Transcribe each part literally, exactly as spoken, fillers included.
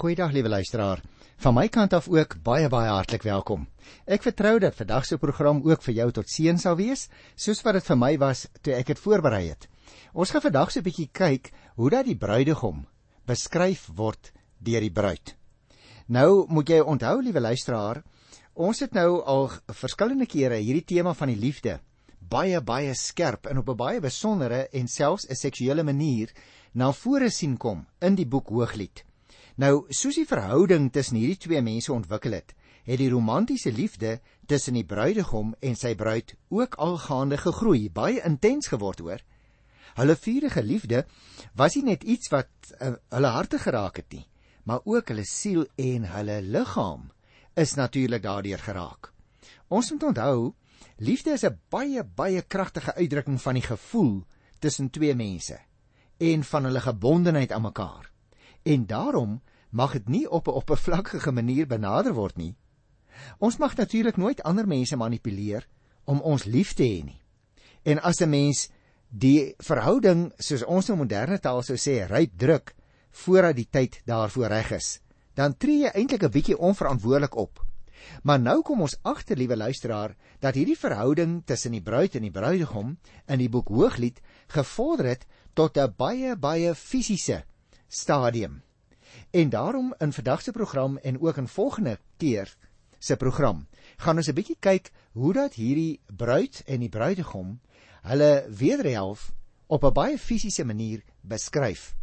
Goeiedag liewe luisteraar, van my kant af ook baie baie hartlik welkom. Ek vertrou dat vandag se program ook vir jou tot seën sal wees, soos wat dit vir my was toe ek dit voorberei het. Ons gaan vandag so 'n bietjie kyk hoe dat die bruidegom beskryf word deur die bruid. Nou moet jy onthou liewe luisteraar, ons het nou al verskillende kere hierdie tema van die liefde baie baie skerp en op 'n baie besondere en selfs 'n seksuele manier na vore sien kom in die boek Hooglied. Nou, soos die verhouding tussen hierdie twee mense ontwikkel het, het die romantiese liefde tussen die bruidegom en sy bruid ook al gaande gegroei, baie intens geword hoor. Hulle vurige liefde was nie net iets wat uh, hulle harte geraak het nie, maar ook hulle siel en hulle liggaam is natuurlik daardeur geraak. Ons moet onthou, liefde is 'n baie baie kragtige uitdrukking van die gevoel tussen twee mense en van hulle gebondenheid aan mekaar. En daarom mag dit nie op 'n oppervlakkige manier benader word nie. Ons mag natuurlik nooit ander mense manipuleer om ons lief te hê nie. En as 'n mens die verhouding, soos ons in moderne taal sou sê, ryp druk voordat die tyd daarvoor reg is, dan tree jy eintlik 'n bietjie onverantwoordelik op. Maar nou kom ons agter, liewe luisteraar, dat hierdie verhouding tussen die bruid en die bruidegom in die boek Hooglied gevorder het tot 'n baie baie fisiese stadium. En daarom in vandag se program en ook in volgende keer se program gaan ons 'n bietjie kyk hoe dat hierdie bruid en die bruidegom hulle wederhelf op 'n baie fisiese manier beskryf.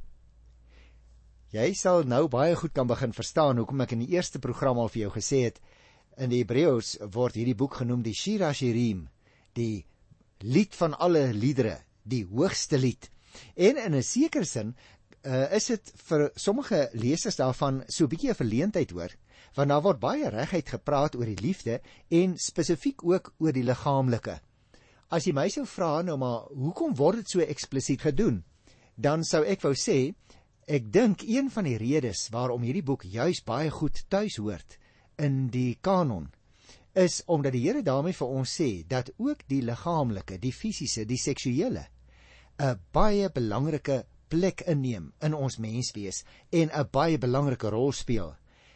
Jy sal nou baie goed kan begin verstaan hoekom ek in die eerste program al vir jou gesê het, in die Hebreëus word hierdie boek genoem die Shir HaShirim, die lied van alle liedere, die hoogste lied. En in 'n sekere sin uh, is dit vir sommige lesers daarvan so 'n bietjie 'n verleentheid hoor, want daar word baie reguit gepraat oor die liefde en spesifiek ook oor die liggaamlike. As jy my sou vra, nou maar, hoekom word dit so eksplisiet gedoen? Dan sou ek wou sê, ek dink een van die redes waarom hierdie boek juis baie goed tuis hoort in die kanon, is omdat die Here daarmee vir ons sê, dat ook die liggaamlike, die fisiese, die seksuele, 'n baie belangrike plek inneem in ons menswees en 'n baie belangrike rol speel.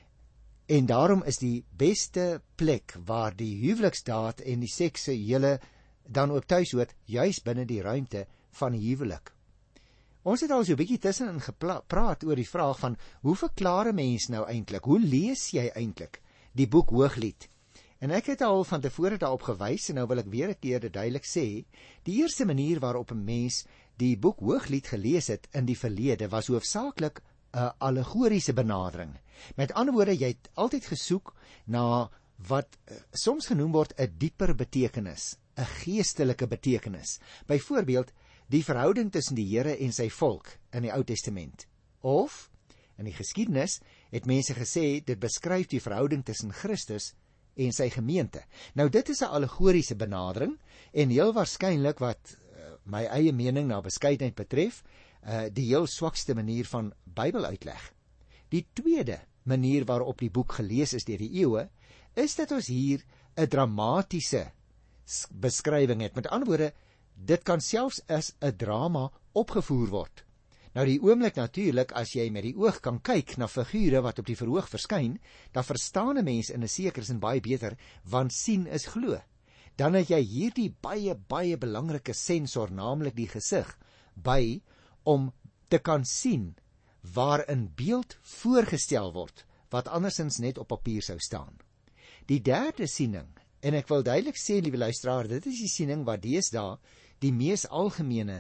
En daarom is die beste plek waar die huweliksdaad en die seksuele dan ook tuis hoort, juis binne die ruimte van die huwelik. Ons het al so 'n bietjie tussenin gepraat oor die vraag van, hoe verklaar 'n mens nou eintlik, hoe lees jy eintlik die boek Hooglied? En ek het al van tevore daarop gewys, en nou wil ek weer 'n keer dit duidelik sê, die eerste manier waarop 'n mens die boek Hooglied gelees het in die verlede, was hoofsaaklik 'n allegoriese benadering. Met ander woorde, jy het altyd gesoek na wat uh, soms genoem word 'n dieper betekenis, 'n geestelike betekenis. Byvoorbeeld, die verhouding tussen die Here en sy volk in die Ou Testament. Of, in die geskiedenis, het mense gesê, dit beskryf die verhouding tussen Christus en sy gemeente. Nou dit is 'n allegoriese benadering, en heel waarskynlik wat uh, my eie mening na beskeidenheid betref, uh, die heel swakste manier van Bybeluitleg. Die tweede manier waarop die boek gelees is deur die eeue, is dat ons hier 'n dramatiese beskrywing het. Met ander woorde, dit kan selfs as 'n drama opgevoer word. Nou die oomblik natuurlik, as jy met die oog kan kyk na figure wat op die verhoog verskyn, dan verstaan 'n mens in 'n sekere sin baie beter, want sien is glo. Dan het jy hierdie baie baie belangrike sensor, naamlik die gesig, by om te kan sien waarin beeld voorgestel word, wat andersins net op papier sou staan. Die derde siening, en ek wil duidelik sê, liewe luisteraar, dit is die siening wat deesdae die mees algemene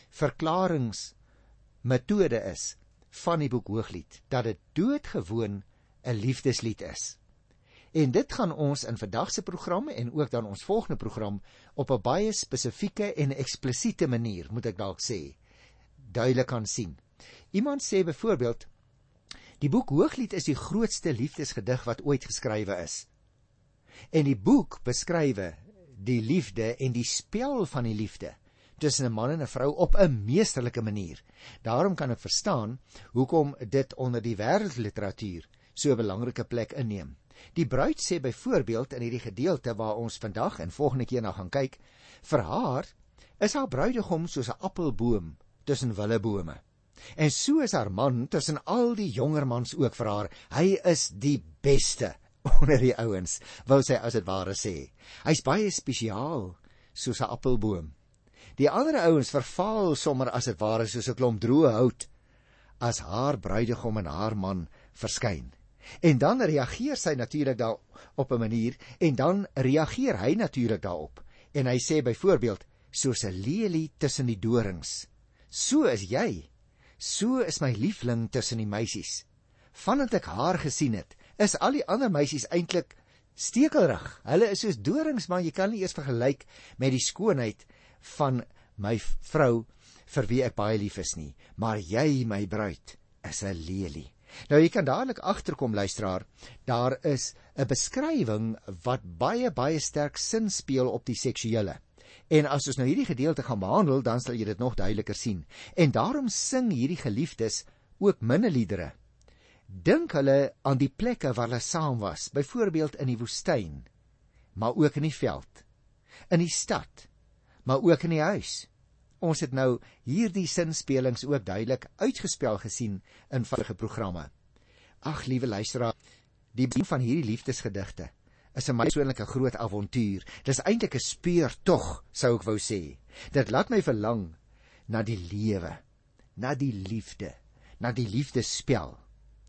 verklaringsmetode is van die boek Hooglied, dat dit doodgewoon 'n liefdeslied is. En dit gaan ons in vandag se program en ook dan ons volgende program op 'n baie spesifieke en eksplisiete manier, moet ek dalk sê, duidelik kan sien. Iemand sê byvoorbeeld, die boek Hooglied is die grootste liefdesgedig wat ooit geskrywe is. En die boek beskrywe die liefde en die spel van die liefde tussen 'n man en 'n vrou op 'n meesterlike manier. Daarom kan ek verstaan hoekom dit onder die wêreldliteratuur so 'n belangrike plek inneem. Die bruid sê byvoorbeeld in hierdie gedeelte waar ons vandag en volgende keer na gaan kyk, vir haar is haar bruidegom soos 'n appelboom tussen willebome. En so is haar man tussen al die jonger mans ook vir haar. Hy is die beste onder die ouens, wil sy as dit ware sê. Hy's baie spesiaal, soos 'n appelboom. Die ander ouens vervaal sommer as dit ware soos 'n klomp droë hout, as haar bruidegom en haar man verskyn. En dan reageer sy natuurlik daar op 'n manier, en dan reageer hy natuurlik daarop. En hy sê byvoorbeeld, soos 'n lelie tussen die dorings. So is jy, so is my liefling tussen die meisies. Vandat ek haar gesien het, is al die ander meisies eintlik stekelrig. Hulle is soos dorings, maar jy kan nie eers vergelyk met die skoonheid van my vrou, vir wie ek baie lief is nie. Maar jy, my bruid, is 'n lelie. Nou, jy kan dadelik agterkom, luisteraar, daar is 'n beskrywing wat baie, baie sterk sin speel op die seksuele. En as ons nou hierdie gedeelte gaan behandel, dan sal jy dit nog duideliker sien. En daarom sing hierdie geliefdes ook minneliedere. Dink hulle aan die plekke waar hulle saam was, byvoorbeeld in die woestyn, maar ook in die veld, in die stad, maar ook in die huis. Ons het nou hierdie sinspelings ook duidelik uitgespel gesien in vorige programme. Ag, liewe luisteraar, die begin van hierdie liefdesgedigte is 'n persoonlike groot avontuur. Dis eintlik 'n speurtog, sou ek wou sê. Dit laat my verlang na die lewe, na die liefde, na die liefdespel.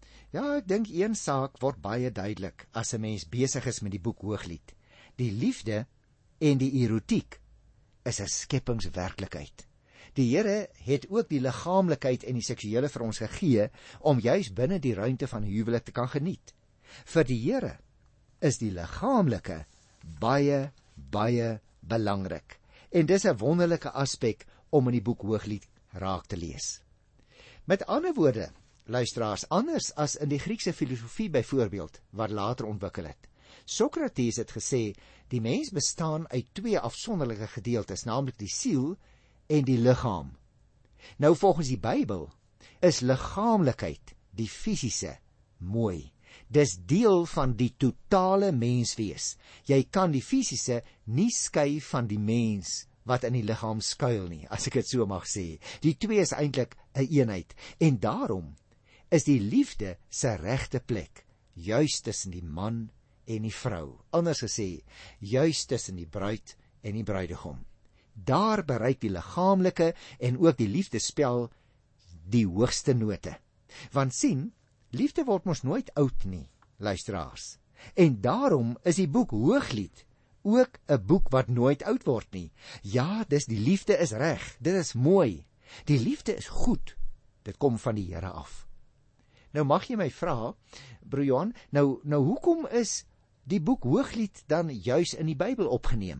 Ja, ek dink een saak word baie duidelik as 'n mens besig is met die boek Hooglied. Die liefde en die erotiek is 'n skepingswerklikheid. Die Here het ook die liggaamlikheid en die seksuele vir ons gegee om juis binne die ruimte van huwelik te kan geniet. Vir die Here is die liggaamlike baie, baie belangrik. En dis 'n wonderlike aspek om in die boek Hooglied raak te lees. Met ander woorde, luisteraars, anders as in die Griekse filosofie byvoorbeeld, wat later ontwikkel het. Sokrates het gesê, die mens bestaan uit twee afsonderlike gedeeltes, naamlik die siel en die liggaam. Nou volgens die Bybel is liggaamlikheid, die fisiese, mooi. Dis deel van die totale menswees. Jy kan die fisiese nie skei van die mens wat in die liggaam skuil nie, as ek dit so mag sê. Die twee is eintlik 'n een eenheid, en daarom is die liefde se regte plek juis tussen die man en die vrou. Anders gesê, juis tussen die bruid en die bruidegom. Daar bereik die liggaamlike en ook die liefdespel die hoogste note. Want sien, liefde word mos nooit oud nie, luisteraars. En daarom is die boek Hooglied ook 'n boek wat nooit oud word nie. Ja, dis die liefde is reg, dit is mooi. Die liefde is goed. Dit kom van die Here af. Nou mag jy my vra, broer Johan, nou nou hoekom is die boek Hooglied dan juis in die Bybel opgeneem?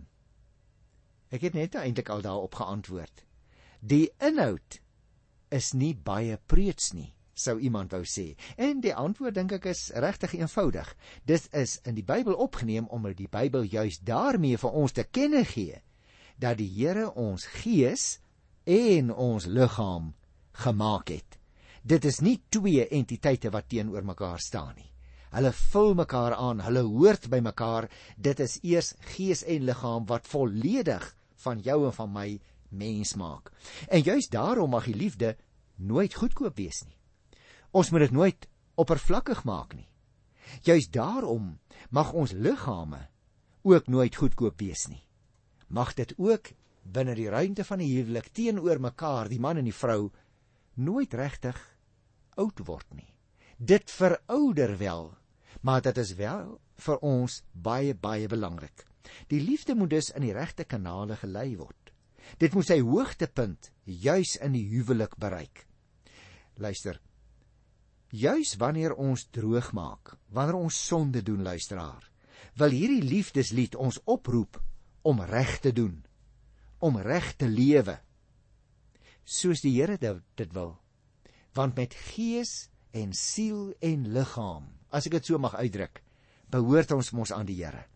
Ek het net eintlik al daarop geantwoord. Die inhoud is nie baie preuts nie, sou iemand wou sê. En die antwoord dink ek is regtig eenvoudig. Dit is in die Bybel opgeneem omdat die Bybel juis daarmee vir ons te kenne gee dat die Here ons gees en ons liggaam gemaak het. Dit is nie twee entiteite wat teenoor mekaar staan nie. Hulle vul mekaar aan, hulle hoort by mekaar. Dit is eers gees en liggaam wat volledig van jou en van my mens maak. En juis daarom mag die liefde nooit goedkoop wees nie. Ons moet dit nooit oppervlakkig maak nie. Juis daarom mag ons liggame ook nooit goedkoop wees nie. Mag dit ook binne die ruimte van die huwelik teenoor mekaar, die man en die vrou, nooit regtig oud word nie. Dit verouder wel, maar dit is wel vir ons baie, baie belangrik. Die liefde moet dus in die regte kanale gelei word. Dit moet sy hoogtepunt juis in die huwelik bereik. Luister, juis wanneer ons droog maak, wanneer ons sonde doen, luisteraar, wil hierdie liefdeslied ons oproep om reg te doen, om reg te lewe, soos die Here dit wil. Want met gees en siel en liggaam, as ek dit so mag uitdruk, behoort ons mos aan die Here.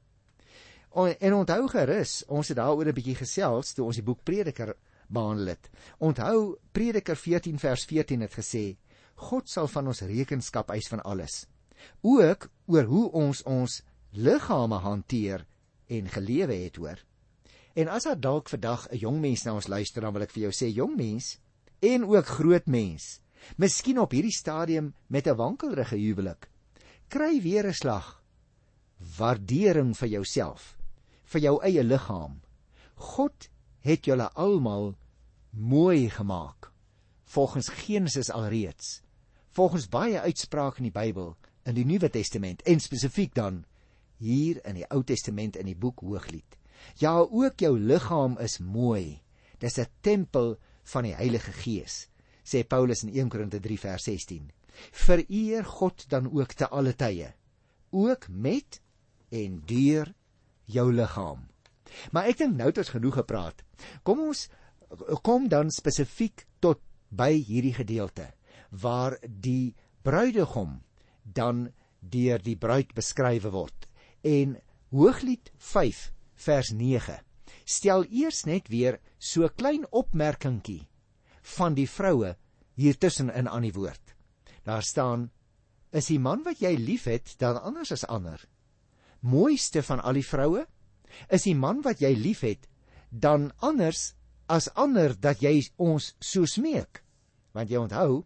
En onthou gerus, ons het daaroor 'n bietjie gesels toe ons die boek Prediker behandel het. Onthou, Prediker veertien vers veertien het gesê, God sal van ons rekenskap eis van alles, ook oor hoe ons ons liggame hanteer en gelewe het, hoor. En as daar dalk vandag 'n jong mens na ons luister, dan wil ek vir jou sê, jong mens en ook groot mens, Miskien op hierdie stadium met 'n wankelrige huwelik. Kry weer 'n slag. Waardering vir jouself, vir jou eie liggaam. God het julle almal mooi gemaak, volgens Genesis alreeds, volgens baie uitsprake in die Bybel, in die Nuwe Testament, en spesifiek dan hier in die Ou Testament in die boek Hooglied. Ja, ook jou liggaam is mooi. Dis 'n tempel van die Heilige Gees, sê Paulus in Eerste Korinte drie vers sestien. Vereer God dan ook te alle tye, ook met en deur jou liggaam. Maar ek dink nou het ons genoeg gepraat. Kom ons kom dan spesifiek tot by hierdie gedeelte, waar die bruidegom dan deur die bruid beskrywe word. En Hooglied vyf vers nege stel eers net weer so 'n klein opmerkingkie van die vroue hier tussenin aan die woord. Daar staan, is die man wat jy lief het dan anders as ander? Mooiste van al die vroue? Is die man wat jy lief het dan anders as ander dat jy ons so smeek? Want jy onthou,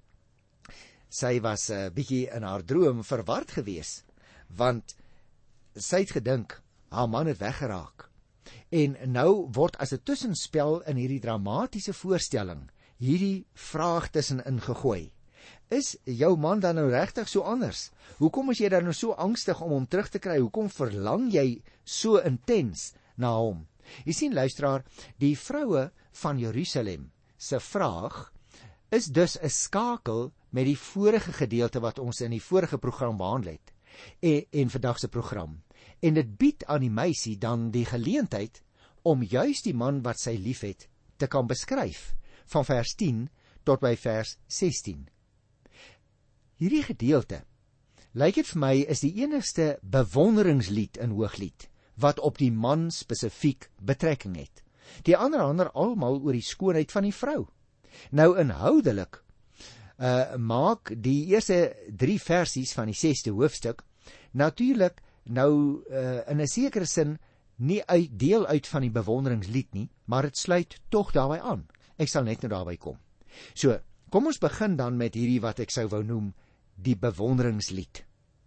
sy was 'n uh, bietjie in haar droom verward gewees, want sy het gedink, haar man het weggeraak. En nou word as 'n tussenspel in hierdie dramatiese voorstelling, hierdie vraag tussenin gegooi. Is jou man dan nou regtig so anders? Hoekom is jy dan nou so angstig om hom terug te kry? Hoekom verlang jy so intens na hom? Jy sien, luisteraar, die vroue van Jerusalem se vraag is dus 'n skakel met die vorige gedeelte wat ons in die vorige program behandel het, en, en vandag se program. En dit bied aan die meisie dan die geleentheid om juis die man wat sy liefhet te kan beskryf, van vers tien tot by vers sestien. Hierdie gedeelte, lyk dit vir my, is die enigste bewonderingslied in Hooglied, wat op die man spesifiek betrekking het. Die ander ander almal oor die skoonheid van die vrou. Nou inhoudelik, uh, maak die eerste drie versies van die sesde hoofstuk, natuurlik nou uh, in 'n sekere sin nie uit deel uit van die bewonderingslied nie, maar dit sluit tog daarbey aan. Ek sal net nou daarby kom. So, kom ons begin dan met hierdie wat ek sou wou noem, die bewonderingslied.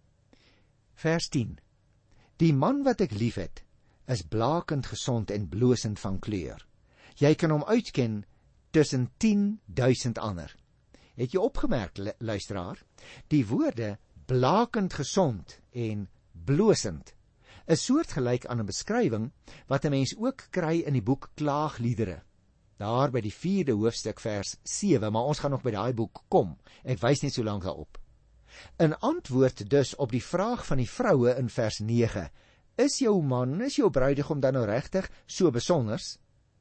Vers tien. Die man wat ek liefhet, is blakend gesond en blosend van kleur. Jy kan hom uitken tussen tien duisend ander. Het jy opgemerk, luisteraar, die woorde blakend gesond en blosend is soortgelyk aan 'n beskrywing wat 'n mens ook kry in die boek Klaagliedere, daar by die vierde hoofstuk vers sewe, maar ons gaan nog by daai boek kom. Ek wys net so lank daarop. In antwoord dus op die vraag van die vroue in vers nege, is jou man, is jou bruidegom dan nou regtig so besonders?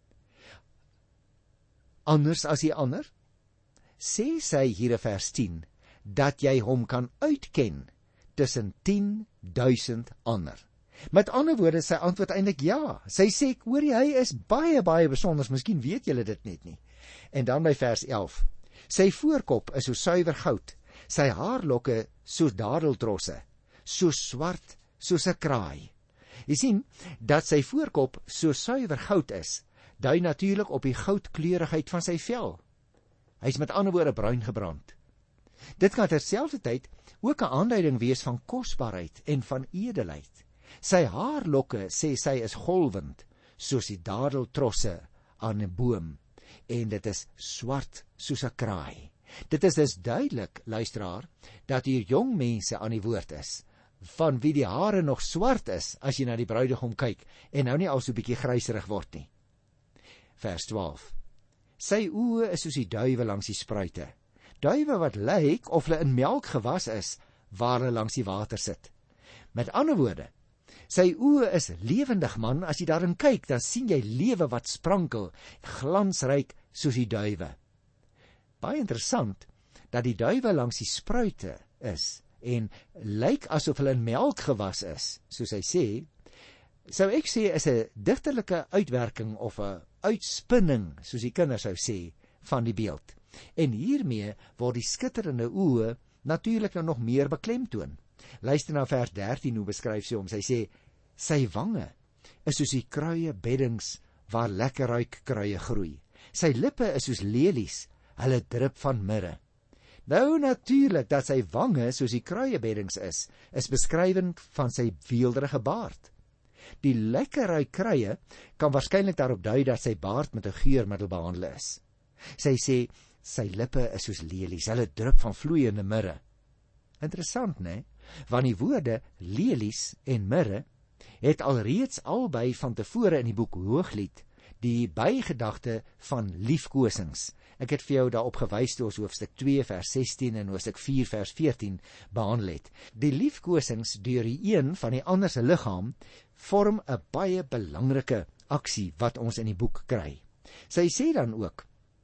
Anders as die ander? Sê sy hier in vers tien, dat jy hom kan uitken tussen tien duisend ander. Met ander woorde, sy antwoord eintlik ja. Sy sê, hoor jy, hy is baie, baie besonders, miskien weet julle dit net nie. En dan by vers elf, sy voorkop is so suiwer goud, sy haarlokke soos dadeltrosse, so swart soos 'n kraai. Jy sien, dat sy voorkop so suiwer goud is, dui natuurlik op die goudkleurigheid van sy vel. Hy is met ander woorde bruin gebrand. Dit kan terselfdertyd ook 'n aanduiding wees van kosbaarheid en van edelheid. Sy haarlokke, sê sy, is golwend, soos die dadeltrosse aan 'n boom, en dit is swart soos 'n kraai. Dit is dus duidelik, luisteraar, dat hier jong mense aan die woord is, van wie die hare nog swart is, as jy na die bruidegom kyk, en nou nie al so 'n bietjie gryserig word nie. Vers twaalf. Sy oë is soos die duwe langs die spruite, duwe wat lyk of hulle in melk gewas is, waar hulle langs die water sit. Met ander woorde, sy oë is lewendig, man, as jy daarin kyk, dan sien jy lewe wat sprankel, glansryk soos die duwe. Baie interessant, dat die duwe langs die spruite is, en lyk asof hulle in melk gewas is, soos hy sê, sou ek sê is 'n digterlike uitwerking of 'n uitspinning, soos die kinders sou sê, van die beeld. En hiermee word die skitterende oë natuurlik nou nog meer beklemtoon. Luister na vers dertien, hoe beskryf sy hom. Sy sê, sy wange is soos die kruie beddings waar lekker ruik kruie groei. Sy lippe is soos lelies, hulle drup van mirre. Nou natuurlik dat sy wange soos die kruiebeddings is, is beskrywend van sy weelderige baard. Die lekkerry kruie kan waarskynlik daarop dui dat sy baard met 'n geurmiddel behandel is. Sy sê sy lippe is soos lelies, hulle drup van vloeiende mirre. Interessant, né? Want die woorde lelies en mirre het alreeds albei van tevore in die boek Hooglied die bygedagte van liefkosings. Ek het vir jou daarop gewys toe ons hoofstuk twee vers sestien en hoofstuk vier vers veertien behandel het. Die liefkosings deur die een van die ander se liggaam vorm 'n baie belangrike aksie wat ons in die boek kry. Sy sê dan ook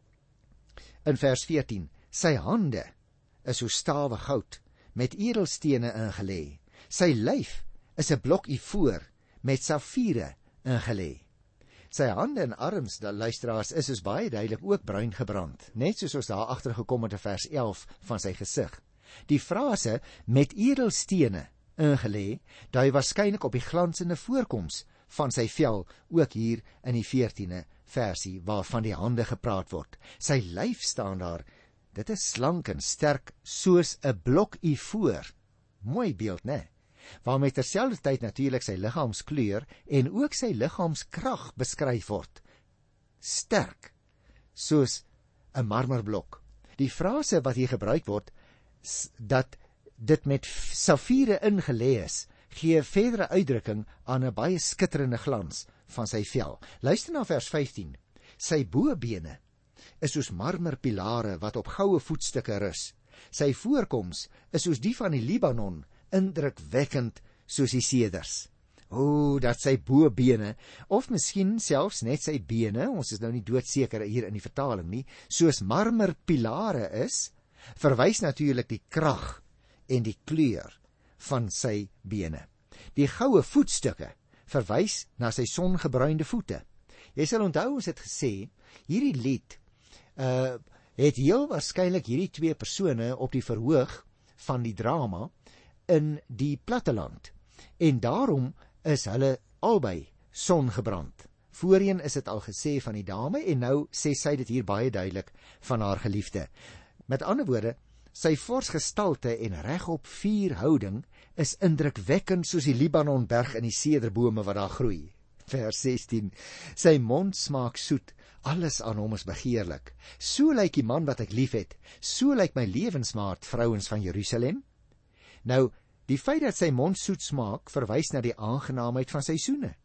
in vers veertien, sy hande is so stawe goud met edelstene ingelê. Sy lyf is 'n blok ivoor met safiere ingelê. Sy hande en arms, die luisteraars, is soos baie duidelik ook bruin gebrand, net soos ons daar agter gekom het in vers elf van sy gesig. Die frase met edelstene ingelê, dui waarskynlik op die glansende voorkoms van sy vel, ook hier in die veertiende versie waarvan die hande gepraat word. Sy lyf staan daar, dit is slank en sterk soos 'n blok ivoor. Mooi beeld, né? Waarmee terselfdertyd natuurlik sy liggaamskleur en ook sy liggaamskrag beskryf word. Sterk, soos 'n marmerblok. Die frase wat hier gebruik word, dat dit met safiere ingelê is, gee verdere uitdrukking aan 'n baie skitterende glans van sy vel. Luister na vers vyftien. Sy bobene is soos marmerpilare wat op goue voetstukke rus. Sy voorkoms is soos die van die Libanon, indrukwekkend soos die seders. O, dat sy bobene, of miskien selfs net sy bene, ons is nou nie doodseker hier in die vertaling nie, soos marmerpilare is, verwys natuurlik die krag en die kleur van sy bene. Die goue voetstukke verwys na sy songebruinde voete. Jy sal onthou ons het gesê, hierdie lied uh, het heel waarskynlik hierdie twee persone op die verhoog van die drama in die platteland. En daarom is hulle albei songebrand. Voorheen is dit al gesê van die dame en nou sê sy dit hier baie duidelik van haar geliefde. Met ander woorde, sy fors gestalte en regop vuurhouding is indrukwekkend soos die Libanonberg in die sederbome wat daar groei. Vers sestien. Sy mond smaak soet, alles aan hom is begeerlik. So lyk die man wat ek liefhet, so lyk my lewensmaat, vrouens van Jerusalem. Nou, die feit dat sy mond soet smaak, verwys na die aangenaamheid van sy soene.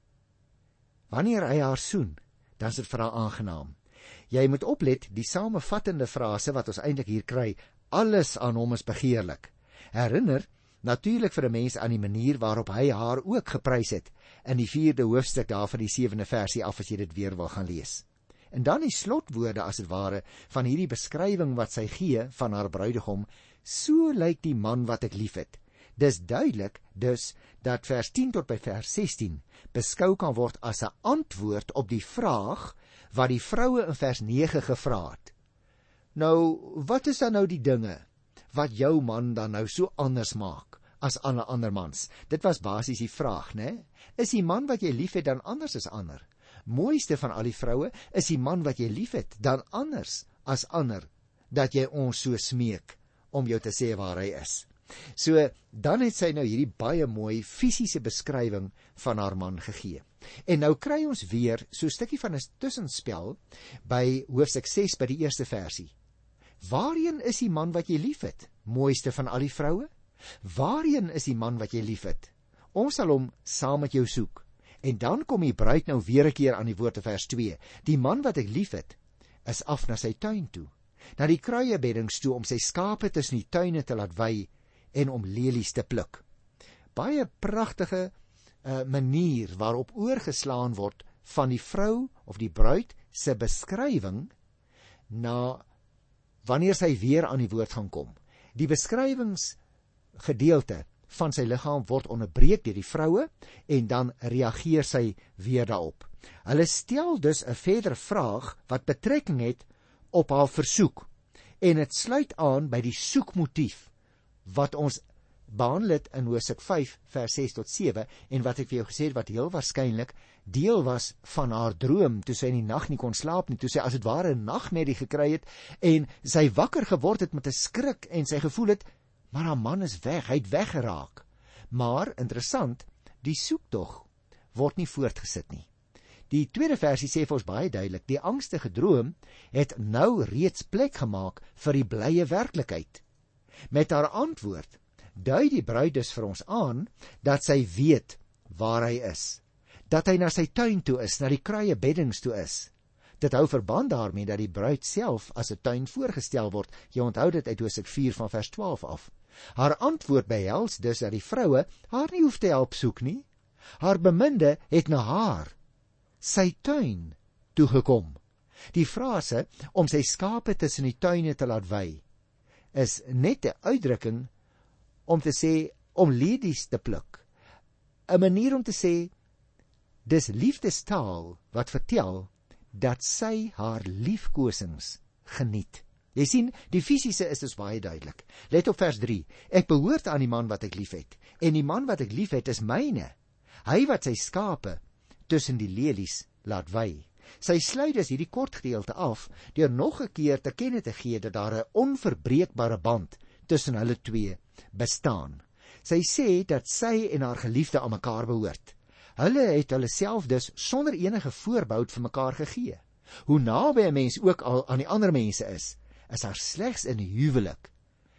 Wanneer hy haar soen, dan is dit vir haar aangenaam. Jy moet oplet, die samevattende frase wat ons eintlik hier kry, alles aan hom is begeerlik, herinner natuurlik vir 'n mens aan die manier waarop hy haar ook geprys het, in die vierde hoofstuk daar van die sewende versie af, as jy dit weer wil gaan lees. En dan die slotwoorde, as het ware, van hierdie beskrywing wat sy gee van haar bruidegom, so lyk die man wat ek liefhet. Dis duidelik dus dat vers tien tot by vers sestien beskou kan word as 'n antwoord op die vraag wat die vroue in vers nege gevra het. Nou, wat is dan nou die dinge wat jou man dan nou so anders maak as alle ander mans? Dit was basies die vraag, né? Is die man wat jy liefhet dan anders as ander? Mooiste van al die vroue, is die man wat jy liefhet dan anders as ander, dat jy ons so smeek om jou te sê waar hy is. So, dan het sy nou hierdie baie mooi fisiese beskrywing van haar man gegee. En nou kry ons weer so 'n stukkie van 'n tussenspel by hoofstuk ses by die eerste versie. Waarheen is die man wat jy liefhet, mooiste van al die vroue? Waarheen is die man wat jy liefhet? Ons sal hom saam met jou soek. En dan kom die bruid nou weer 'n keer aan die woord in vers twee. Die man wat ek liefhet, is af na sy tuin toe, na die kruiebeddings toe om sy skape tussen die tuine te laat wei en om lelies te pluk. Baie pragtige uh, manier waarop oorgeslaan word van die vrou of die bruid se beskrywing na wanneer sy weer aan die woord gaan kom. Die beskrywingsgedeelte van sy liggaam word onderbreek deur die vroue en dan reageer sy weer daarop. Hulle stel dus 'n verdere vraag wat betrekking het op haar versoek en dit sluit aan by die soekmotief wat ons behandel dit in Hosea vyf vers ses tot sewe, en wat ek vir jou gesê het, wat heel waarskynlik deel was van haar droom, toe sy in die nag nie kon slaap nie, toe sy as het ware 'n nagmerrie gekry het, en sy wakker geword het met 'n skrik, en sy gevoel het, maar haar man is weg, hy het weggeraak. Maar, interessant, die soektog word nie voortgesit nie. Die tweede versie sê vir ons baie duidelik, die angstige droom het nou reeds plek gemaak vir die blye werklikheid. Met haar antwoord dui die bruid dus vir ons aan, dat sy weet waar hy is, dat hy na sy tuin toe is, na die kruie beddings toe is. Dit hou verband daarmee dat die bruid self as 'n tuin voorgestel word. Jy onthou dit uit Hosea vier van vers twaalf af. Haar antwoord behels dus dat die vroue haar nie hoef te help soek nie. Haar beminde het na haar, sy tuin, toegekom. Die frase om sy skape tussen die tuine te laat wei, is net 'n uitdrukking om te sê, om lelies te pluk. 'n Manier om te sê, dis liefdestaal wat vertel dat sy haar liefkosings geniet. Jy sien, die fisiese is dus baie duidelik. Let op vers drie. Ek behoort aan die man wat ek lief het, en die man wat ek lief het is myne. Hy wat sy skape tussen die lelies laat wei. Sy sluit dus hierdie kort gedeelte af deur nog 'n keer te kenne te gee dat daar 'n onverbreekbare band tussen hulle twee bestaan. Sy sê dat sy en haar geliefde aan mekaar behoort. Hulle het hulle self dus sonder enige voorbehoud vir mekaar gegee. Hoe naby 'n mens ook al aan die ander mense is, is daar slegs in die huwelik.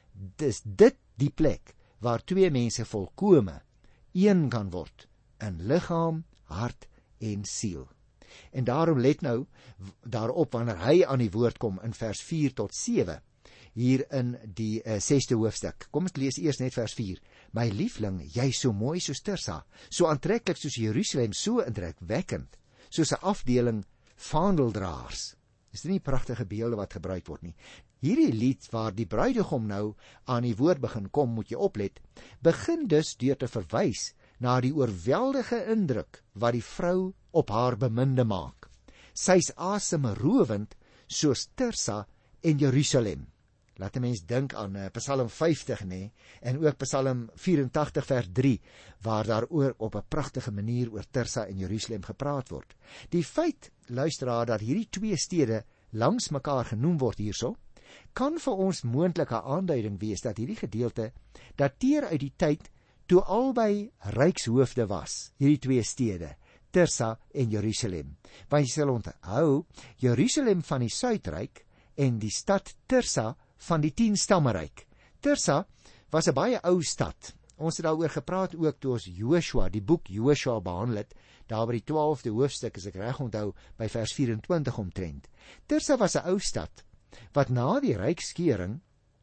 Dis dit die plek waar twee mense volkome een kan word in liggaam, hart en siel. En daarom let nou daarop wanneer hy aan die woord kom in vers vier tot sewe, hier in die uh, sesde hoofstuk. Kom ons lees eers net vers vier. My liefling, jy is so mooi soos Tirsa, so aantreklik soos Jerusalem, so indrukwekkend, soos 'n afdeling vaandeldraers. Is dit nie pragtige beelde wat gebruik word nie? Hierdie lied waar die bruidegom nou aan die woord begin kom, moet jy oplet, begin dus deur te verwys na die oorweldige indruk wat die vrou op haar beminde maak. Sy's asemrowend soos Tirsa en Jerusalem. Laat 'n mens dink aan uh, Psalm vyftig, nê, en ook Psalm vyerentagtig vers drie, waar daar oor op 'n pragtige manier oor Tirsa en Jerusalem gepraat word. Die feit, luisteraar, dat hierdie twee stede langs mekaar genoem word hierso, kan vir ons moontlike aanduiding wees dat hierdie gedeelte dateer uit die tyd toe albei rykshoofde was, hierdie twee stede, Tirsa en Jerusalem. Want jy sal onthou, Jerusalem van die Suidryk en die stad Tirsa van die tien stammeryk. Tirsa was 'n baie ou stad. Ons het daaroor gepraat ook toe ons Joshua, die boek Joshua behandel het, daar by die twaalfde hoofstuk, as ek reg onthou, by vers vyerentwintig omtrent. Tirsa was 'n ou stad wat na die rykskering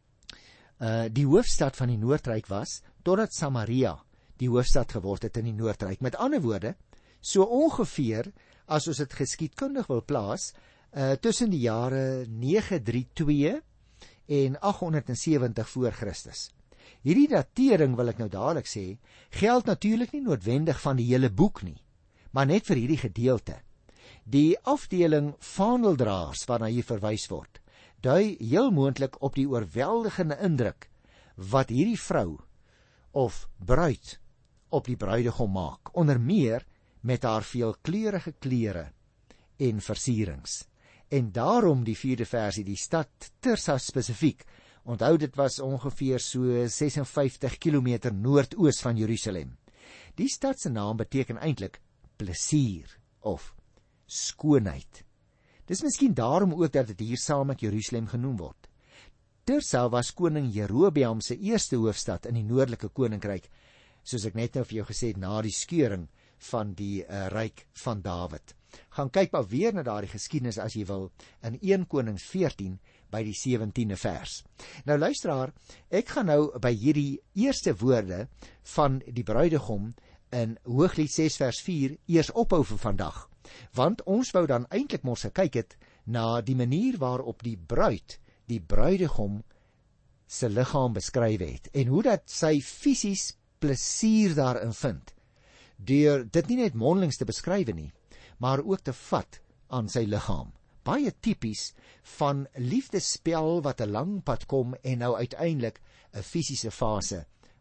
uh, die hoofstad van die Noordryk was, totdat Samaria die hoofstad geword het in die Noordryk. Met ander woorde, so ongeveer, as ons dit geskiedkundig wil plaas, uh, tussen die jare nege drie twee en agthonderdsewentig voor Christus. Hierdie datering, wil ek nou dadelik sê, geld natuurlik nie noodwendig van die hele boek nie, maar net vir hierdie gedeelte. Die afdeling vaandeldraers waarna hier verwys word, dui heel moontlik op die oorweldigende indruk wat hierdie vrou of bruid op die bruidegom maak, onder meer met haar veelkleurige klere en versierings. En daarom die vierde versie, die stad Tirsa spesifiek. Onthou, dit was ongeveer so ses en vyftig kilometer noordoos van Jerusalem. Die stad se naam beteken eintlik plesier of skoonheid. Dis miskien daarom ook dat dit hier saam met Jerusalem genoem word. Tirsa was koning Jerobeam se eerste hoofstad in die noordelike koninkryk, soos ek net nou vir jou gesê het, na die skeuring van die uh, ryk van Dawid. Gaan kyk maar weer na daardie geskiedenis as jy wil in een Konings veertien by die sewentiende vers. Nou luisteraar, ek gaan nou by hierdie eerste woorde van die bruidegom in Hooglied ses vers vier eers ophou vir vandag, want ons wou dan eintlik mos gekyk het na die manier waarop die bruid die bruidegom se liggaam beskryf het en hoe dat sy fisies plesier daarin vind, deur dit nie net mondelings te beskryf nie, maar ook te vat aan sy liggaam. Baie tipies van liefdespel wat 'n lang pad kom en nou uiteindelik 'n fisiese fase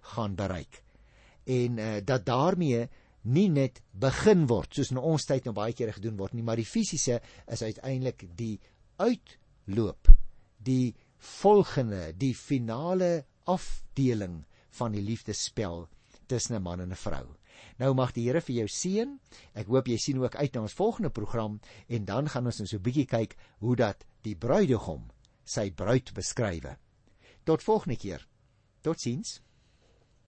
gaan bereik. En uh, dat daarmee nie net begin word, soos in ons tyd nou baie kere gedoen word nie, maar die fisiese is uiteindelik die uitloop, die volgende, die finale afdeling van die liefdesspel tussen 'n man en 'n vrou. Nou mag die Here vir jou seën. Ek hoop jy sien ook uit na ons volgende program, en dan gaan ons nou so 'n bietjie kyk hoe dat die bruidegom sy bruid beskrywe. Tot volgende keer. Totsiens.